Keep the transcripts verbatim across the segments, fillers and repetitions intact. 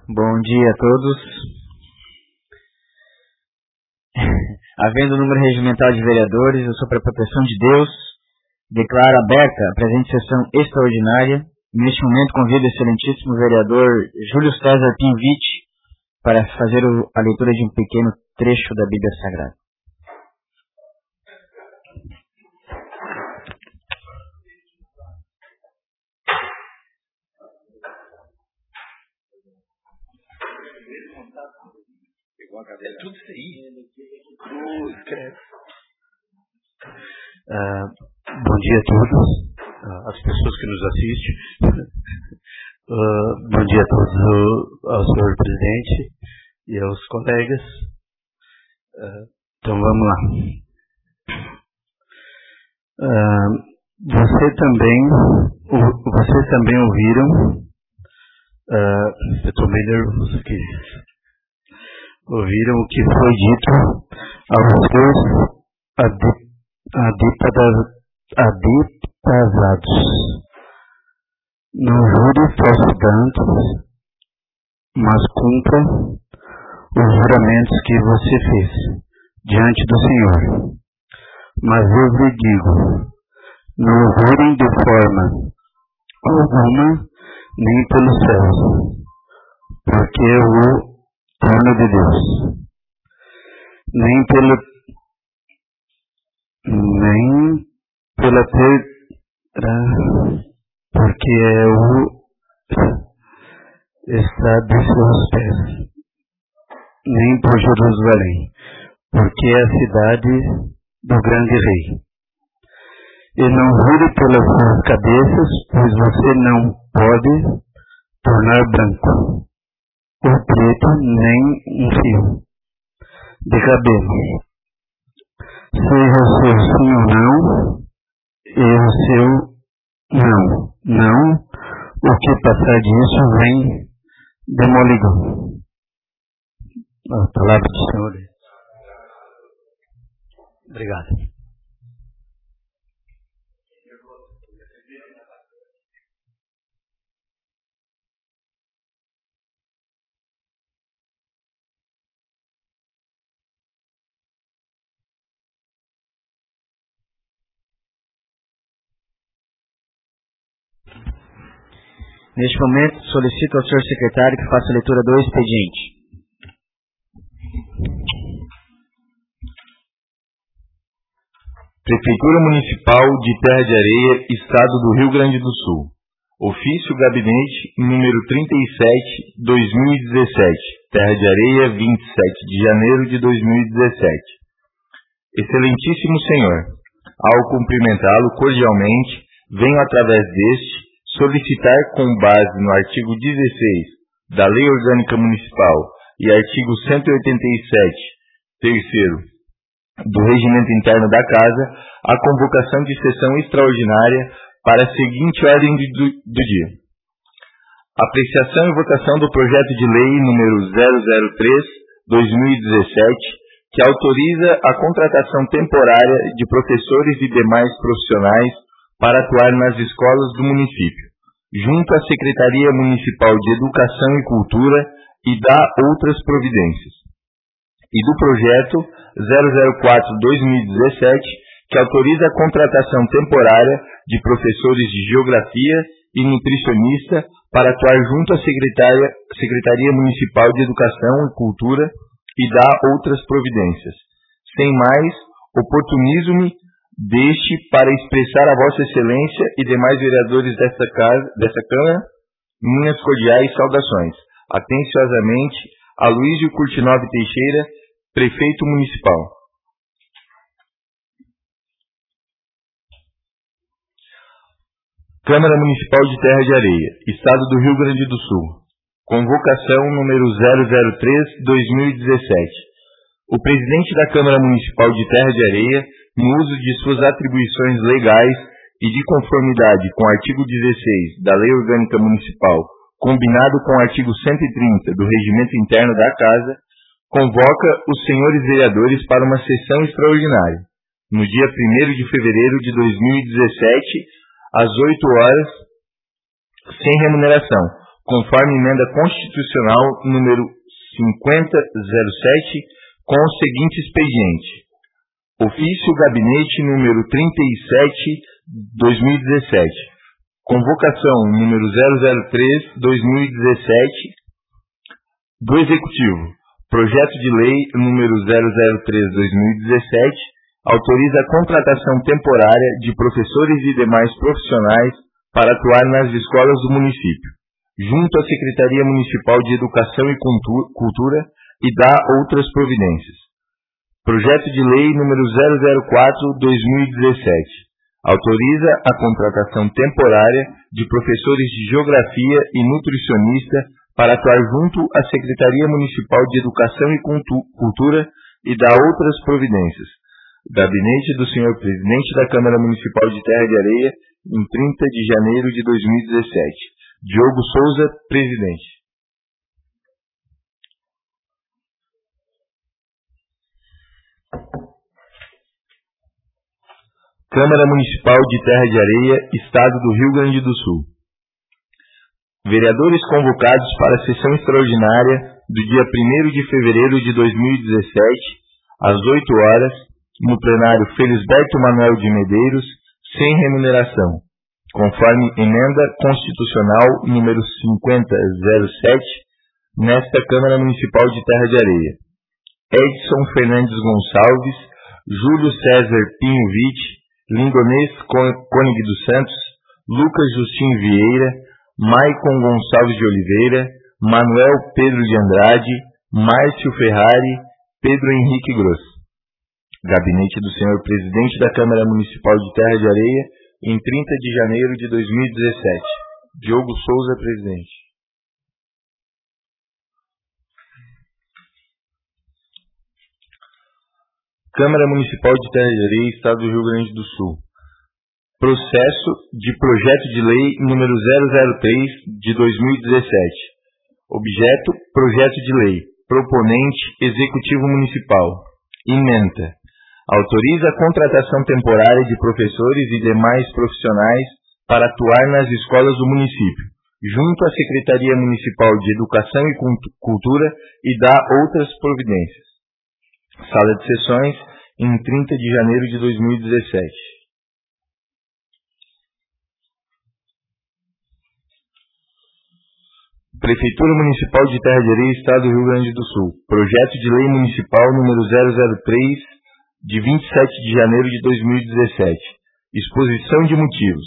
Bom dia a todos. Havendo o número regimental de vereadores, eu, sob a proteção de Deus, declaro aberta a presente sessão extraordinária. Neste momento, convido o excelentíssimo vereador Júlio César Pinvite para fazer o, a leitura de um pequeno trecho da Bíblia Sagrada. É tudo isso aí. Oh, escreve. Uh, bom dia a todos, uh, as pessoas que nos assistem. Uh, bom dia a todos, uh, ao senhor presidente e aos colegas. Uh, então vamos lá. Uh, você também, uh, vocês também ouviram. Uh, eu estou meio nervoso aqui. Ouviram o que foi dito aos seus adeptazados. Não jure falsidades, mas cumpra os juramentos que você fez diante do Senhor. Mas eu lhe digo, não jurem de forma alguma, nem pelos céus, porque o trono de Deus, nem pelo nem pela terra, porque é o está de seus pés, nem por Jerusalém, porque é a cidade do grande rei. E não jure pelas suas cabeças, pois você não pode tornar branco o preto nem um fio de cabelo. Seja o seu sim ou não, e o seu não. Não, o que passar disso vem demoligão. A palavra do Senhor. Obrigado. Neste momento, solicito ao senhor secretário que faça a leitura do expediente. Prefeitura Municipal de Terra de Areia, Estado do Rio Grande do Sul. Ofício Gabinete número trinta e sete, dois mil e dezessete. Terra de Areia, vinte e sete de janeiro de dois mil e dezessete. Excelentíssimo Senhor, ao cumprimentá-lo cordialmente, venho através deste solicitar, com base no artigo dezesseis da Lei Orgânica Municipal e artigo cento e oitenta e sete, terceiro, do Regimento Interno da Casa, a convocação de sessão extraordinária para a seguinte ordem do, do dia. Apreciação e votação do projeto de lei número zero zero três barra dois mil e dezessete, que autoriza a contratação temporária de professores e demais profissionais para atuar nas escolas do município, junto à Secretaria Municipal de Educação e Cultura e dá outras providências. E do projeto zero zero quatro barra dois mil e dezessete, que autoriza a contratação temporária de professores de Geografia e nutricionista para atuar junto à Secretaria, Secretaria Municipal de Educação e Cultura e dá outras providências. Sem mais, oportunizo-me deste para expressar a Vossa Excelência e demais vereadores desta, casa, desta Câmara minhas cordiais saudações. Atenciosamente, Aloísio Curtinove Teixeira, Prefeito Municipal. Câmara Municipal de Terra de Areia, Estado do Rio Grande do Sul. Convocação número zero zero três barra dois mil e dezessete. O presidente da Câmara Municipal de Terra de Areia, no uso de suas atribuições legais e de conformidade com o artigo dezesseis da Lei Orgânica Municipal, combinado com o artigo cento e trinta do Regimento Interno da Casa, convoca os senhores vereadores para uma sessão extraordinária, no dia primeiro de fevereiro de dois mil e dezessete, às oito horas, sem remuneração, conforme emenda constitucional número cinquenta zero sete, com o seguinte expediente: ofício gabinete número trinta e sete, dois mil e dezessete, convocação número zero zero três, dois mil e dezessete, do Executivo, projeto de lei número zero zero três, dois mil e dezessete, autoriza a contratação temporária de professores e demais profissionais para atuar nas escolas do município, junto à Secretaria Municipal de Educação e Cultura, e dá outras providências. Projeto de lei número zero zero quatro, dois mil e dezessete, autoriza a contratação temporária de professores de Geografia e nutricionista para atuar junto à Secretaria Municipal de Educação e Cultura, e dá outras providências. Gabinete do senhor Presidente da Câmara Municipal de Terra de Areia, em trinta de janeiro de dois mil e dezessete. Diogo Souza, Presidente. Câmara Municipal de Terra de Areia, Estado do Rio Grande do Sul. Vereadores convocados para a sessão extraordinária do dia primeiro de fevereiro de dois mil e dezessete, às oito horas, no plenário Felisberto Manuel de Medeiros, sem remuneração, conforme emenda constitucional número cinquenta zero sete, nesta Câmara Municipal de Terra de Areia. Edson Fernandes Gonçalves, Júlio César Pinho Vitti, Lindonês Cônigo dos Santos, Lucas Justin Vieira, Maicon Gonçalves de Oliveira, Manuel Pedro de Andrade, Márcio Ferrari, Pedro Henrique Grosso. Gabinete do senhor Presidente da Câmara Municipal de Terra de Areia, em trinta de janeiro de dois mil e dezessete. Diogo Souza, Presidente. Câmara Municipal de Terra de Areia, Estado do Rio Grande do Sul. Processo de projeto de lei número zero zero três de dois mil e dezessete. Objeto: projeto de lei. Proponente: Executivo Municipal. Ementa: autoriza a contratação temporária de professores e demais profissionais para atuar nas escolas do município, junto à Secretaria Municipal de Educação e Cultura, e dá outras providências. Sala de sessões, em trinta de janeiro de dois mil e dezessete. Prefeitura Municipal de Terra de Areia, Estado do Rio Grande do Sul. Projeto de lei municipal número zero zero três, de vinte e sete de janeiro de dois mil e dezessete. Exposição de motivos.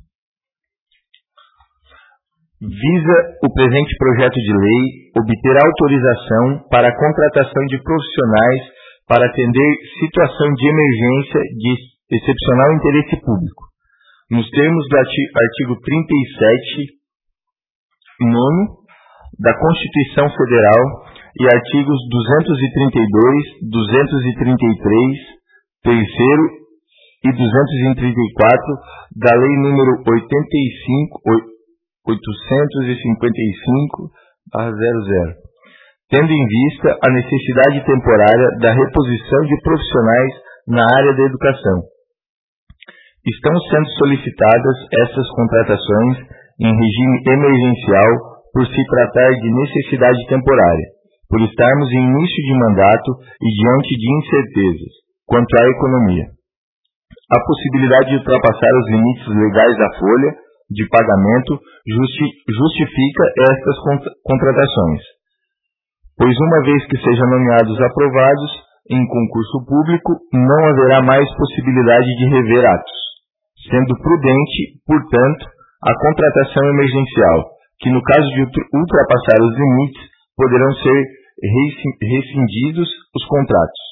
Visa o presente projeto de lei obter autorização para a contratação de profissionais para atender situação de emergência de excepcional interesse público, nos termos do artigo trinta e sete, nono, da Constituição Federal e artigos duzentos e trinta e dois, duzentos e trinta e três, terceiro e duzentos e trinta e quatro da Lei número oitenta e cinco, oitocentos e cinquenta e cinco, zero zero, tendo em vista a necessidade temporária da reposição de profissionais na área da educação. Estão sendo solicitadas essas contratações em regime emergencial por se tratar de necessidade temporária, por estarmos em início de mandato e diante de incertezas quanto à economia. A possibilidade de ultrapassar os limites legais da folha de pagamento justi justifica estas contratações, pois uma vez que sejam nomeados aprovados em concurso público, não haverá mais possibilidade de rever atos, sendo prudente, portanto, a contratação emergencial, que no caso de ultrapassar os limites, poderão ser rescindidos os contratos.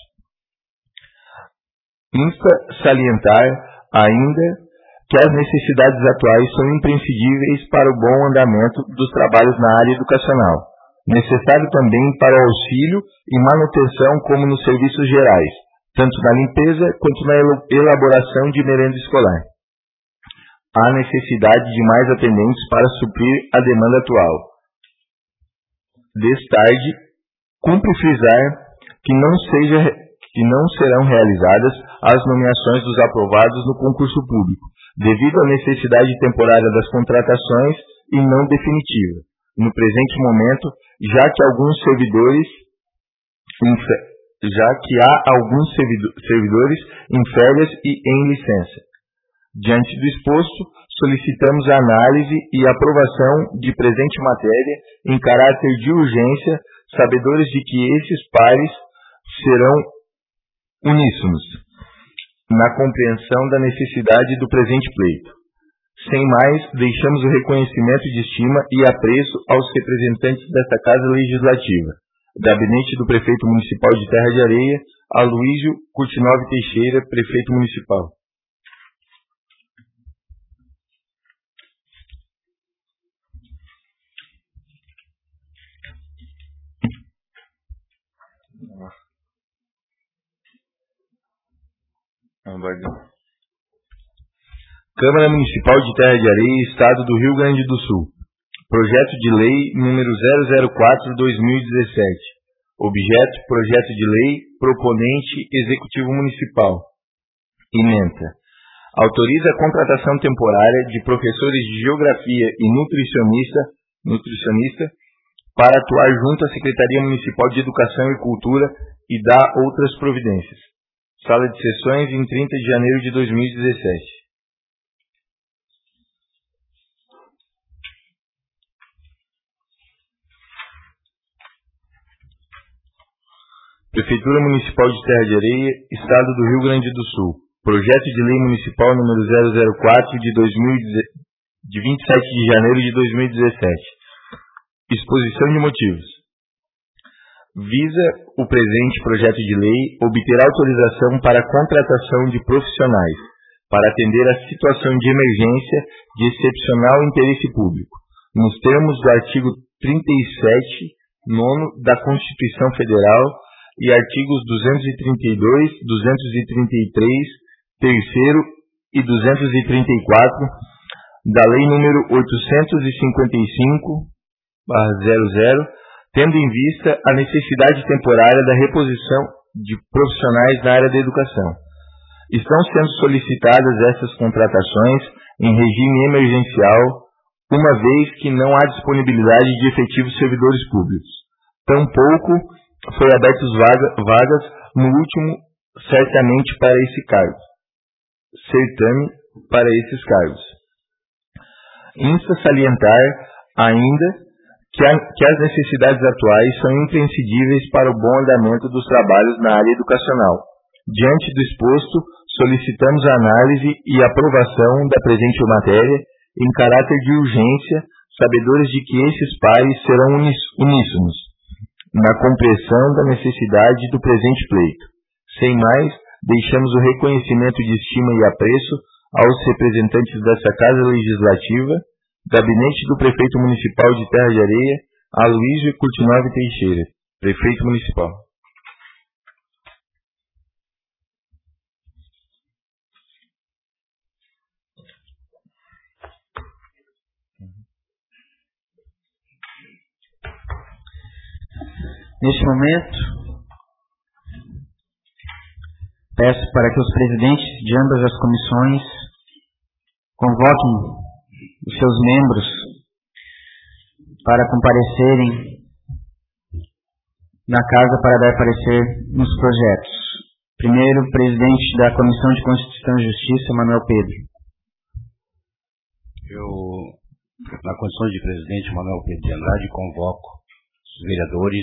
Insta salientar ainda que as necessidades atuais são imprescindíveis para o bom andamento dos trabalhos na área educacional, necessário também para o auxílio e manutenção como nos serviços gerais, tanto na limpeza quanto na elaboração de merenda escolar. Há necessidade de mais atendentes para suprir a demanda atual. Destarde, cumpre frisar que não, seja, que não serão realizadas as nomeações dos aprovados no concurso público, devido à necessidade temporária das contratações e não definitiva, no presente momento, já que alguns servidores já que há alguns servidores em férias e em licença. Diante do exposto, solicitamos a análise e aprovação de presente matéria em caráter de urgência, sabedores de que esses pares serão uníssonos na compreensão da necessidade do presente pleito. Sem mais, deixamos o reconhecimento de estima e apreço aos representantes desta Casa Legislativa. Gabinete do Prefeito Municipal de Terra de Areia, Aloísio Curtinove Teixeira, Prefeito Municipal. Câmara Municipal de Terra de Areia, Estado do Rio Grande do Sul. Projeto de Lei número zero zero quatro barra dois mil e dezessete. Objeto: Projeto de Lei. Proponente: Executivo Municipal. Ementa. Autoriza a contratação temporária de professores de Geografia e nutricionista, nutricionista para atuar junto à Secretaria Municipal de Educação e Cultura e dá outras providências. Sala de sessões em trinta de janeiro de dois mil e dezessete. Prefeitura Municipal de Terra de Areia, Estado do Rio Grande do Sul. Projeto de Lei Municipal número zero zero quatro de, dois mil, de vinte e sete de janeiro de dois mil e dezessete. Exposição de motivos. Visa o presente projeto de lei obter autorização para a contratação de profissionais para atender a situação de emergência de excepcional interesse público, nos termos do artigo trinta e sete, nono da Constituição Federal e artigos duzentos e trinta e dois, duzentos e trinta e três, terceiro e duzentos e trinta e quatro da Lei número oitocentos e cinquenta e cinco barra zero zero, tendo em vista a necessidade temporária da reposição de profissionais na área da educação. Estão sendo solicitadas essas contratações em regime emergencial, uma vez que não há disponibilidade de efetivos servidores públicos. Tampouco foi abertas vaga, vagas no último, certamente para esse cargo. Certame para esses cargos. Insta salientar ainda que, a, que as necessidades atuais são imprescindíveis para o bom andamento dos trabalhos na área educacional. Diante do exposto, solicitamos a análise e aprovação da presente matéria em caráter de urgência, sabedores de que esses pares serão uníssonos na compreensão da necessidade do presente pleito. Sem mais, deixamos o reconhecimento de estima e apreço aos representantes dessa Casa Legislativa, Gabinete do Prefeito Municipal de Terra de Areia, Aloísio Curtinove Teixeira, Prefeito Municipal. Neste momento, peço para que os presidentes de ambas as comissões convoquem os seus membros para comparecerem na casa para dar parecer nos projetos. Primeiro, o presidente da Comissão de Constituição e Justiça, Manuel Pedro. Eu, na condição de presidente Manuel Pedro de Andrade, convoco os vereadores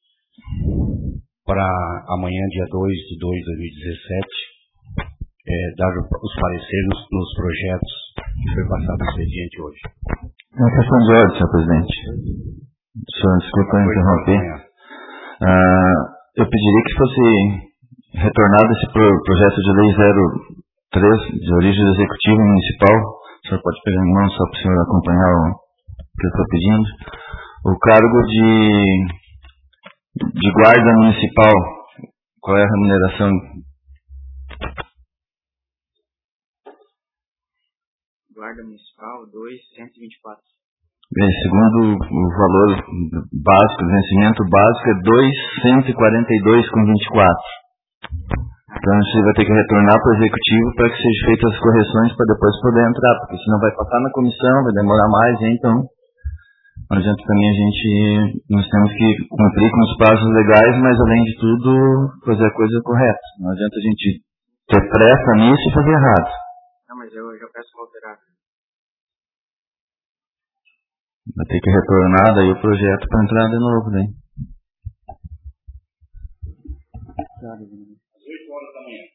para amanhã, dia dois de dois de dois mil e dezessete, é, dar os pareceres nos, nos projetos que foi passado no expediente hoje. Uma questão de ordem, senhor presidente. Senhor, desculpa interromper. Ah, eu pediria que fosse retornado esse pro, projeto de lei zero três, de origem do Executivo Municipal. O senhor pode pegar em mão só para o senhor acompanhar o que eu estou pedindo. O cargo de de guarda municipal, qual é a remuneração? Guarda municipal, dois mil cento e vinte e quatro. Bem, segundo o valor básico, o vencimento básico é dois mil cento e quarenta e dois vírgula vinte e quatro. Então você vai ter que retornar para o executivo para que sejam feitas as correções para depois poder entrar, porque senão vai passar na comissão, vai demorar mais, hein? Então Não adianta também a gente, nós temos que cumprir com os prazos legais, mas além de tudo, fazer a coisa correta. Não adianta a gente ter pressa nisso e fazer errado. Não, mas eu já peço para alterar. Vai ter que retornar daí o projeto para entrar de novo, né? Às oito horas da manhã.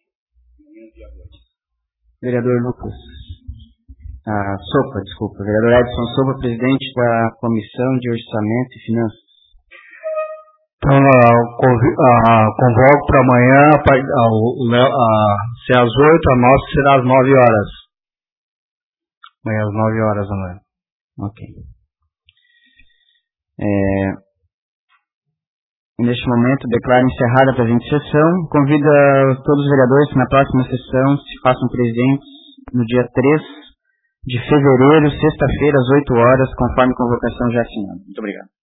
Vereador Lucas. Ah, Sopa, desculpa. Vereador Edson Sopa, presidente da Comissão de Orçamento e Finanças. Então, uh, uh, convoco para amanhã, uh, uh, se é às oito, a nossa será às nove horas. Amanhã às nove horas da manhã. Ok. É, neste momento, declaro encerrada a presente sessão. Convido todos os vereadores que na próxima sessão se façam presentes no dia três de fevereiro, sexta-feira, às oito horas, conforme convocação já assinada. Muito obrigado.